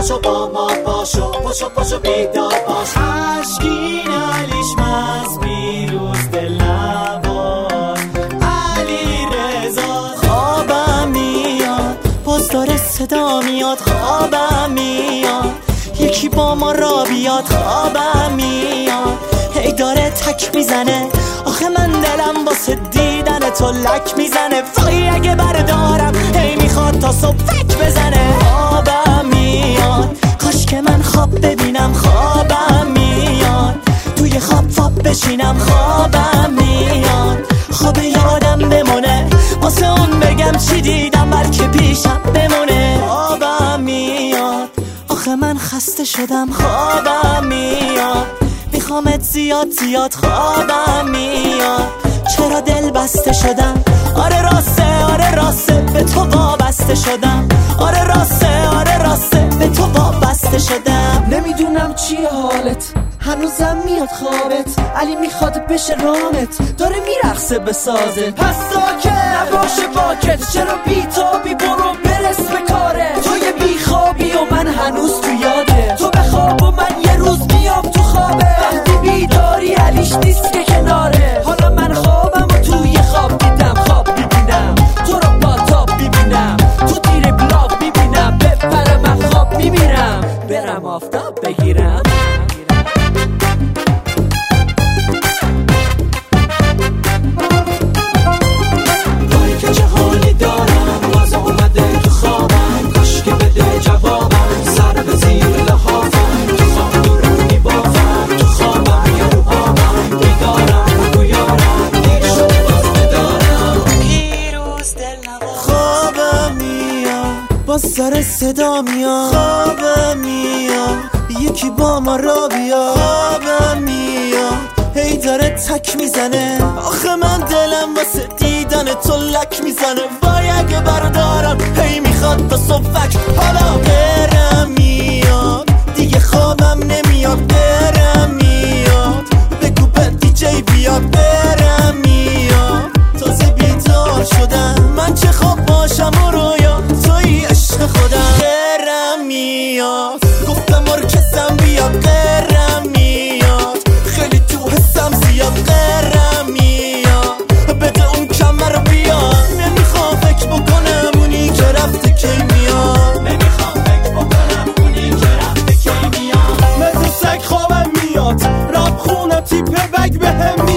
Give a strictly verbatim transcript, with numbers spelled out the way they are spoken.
پاشو با ما پاشو پاشو پاشو بیدار باش. عشقین علیش مز بیروز دل نباد علی رضا. خوابم میاد باز داره صدا میاد خوابم میاد یکی با ما را بیاد خوابم میاد هی داره تک میزنه آخه من دلم واسه دیدن تو لک میزنه وای اگه بردارم هی میخواد تا صبح فک بزنه. خوابم میاد کاش که من خواب ببینم خوابم میاد توی خواب خواب بشینم خوابم میاد خواب یادم بمونه واسه اون بگم چی دیدم بلکه پیشم بمونه. خوابم میاد آخه من خسته شدم خوابم میاد میخوامت زیاد زیاد خوابم میاد چرا دل بسته شدم آره راسته آره راسته به تو وابسته شدم آره راسته آره راسته به تو وابسته شدم. نمیدونم چیه حالت هنوزم میاد خوابت علی میخواد بشه رامت داره میرقصه به سازت پس ساکت نباشه باکت چرا بیتابی برو برس به کاره تو یه بیخوابی و من هنوز تو یاده تو بخواب و من یه روز میام تو خوابه وقتی بیداری علیش نیست که کناره حالا من خوابم و توی خواب دیدم خواب میبینم تو رو با تاب میبینم تو تیر بلاک میبینم بپره من خواب میبینم برم آفتاب بگیرم. باز داره صدا میاد خوابم میاد یکی با ما را بیاد خوابم میاد هی داره تک میزنه آخه من دلم واسه دیدن تو لک میزنه وای اگه بردارم هی میخواد تا صبحک حالا برم میاد دیگه خوابم نمیاد برم میاد بگو به دیجی بیاد برم میاد تازه بیدار شدم من چه خواب باشم و رویا توی عشق خودم برم میاد گفتم ارکستم بیاد برم میاد خیلی تو حسم زیاد برم میاد بده اون کمر رو بیاد نمیخوام فکر بکنم اونی که رفته کی میاد نمیخوام فکر بکنم اونی که رفته کی میاد مثل سگ خوابم میاد راب خونه تیپ بگ بهم